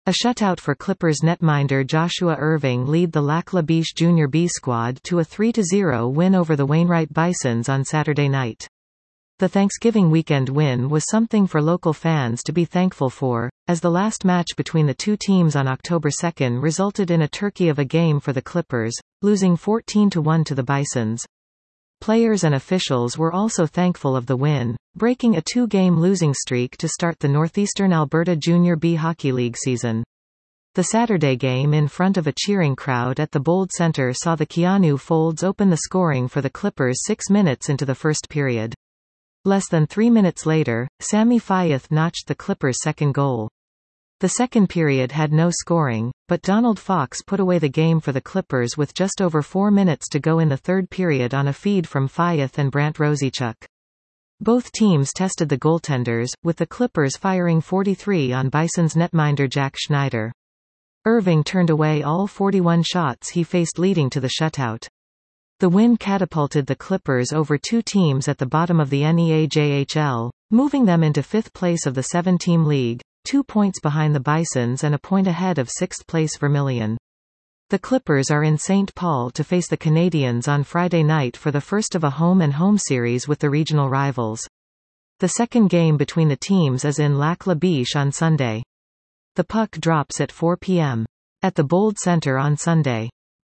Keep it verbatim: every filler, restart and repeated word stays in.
A shutout for Clippers netminder Joshua Irving lead the Lac La Biche Junior B squad to a three to zero win over the Wainwright Bisons on Saturday night. The Thanksgiving weekend win was something for local fans to be thankful for, as the last match between the two teams on October second resulted in a turkey of a game for the Clippers, losing fourteen to one to the Bisons. Players and officials were also thankful of the win, breaking a two-game losing streak to start the Northeastern Alberta Junior B Hockey League season. The Saturday game in front of a cheering crowd at the Bold Centre saw the Keanu Folds open the scoring for the Clippers six minutes into the first period. Less than three minutes later, Sammy Fyeth notched the Clippers' second goal. The second period had no scoring, but Donald Fox put away the game for the Clippers with just over four minutes to go in the third period on a feed from Fyeth and Brant Rosechuk. Both teams tested the goaltenders, with the Clippers firing forty-three on Bison's netminder Jack Schneider. Irving turned away all forty-one shots he faced, leading to the shutout. The win catapulted the Clippers over two teams at the bottom of the N E A J H L, moving them into fifth place of the seven-team league, two points behind the Bisons and a point ahead of sixth-place Vermilion. The Clippers are in Saint Paul to face the Canadiens on Friday night for the first of a home-and-home series with the regional rivals. The second game between the teams is in Lac La Biche on Sunday. The puck drops at four p m at the Bold Centre on Sunday.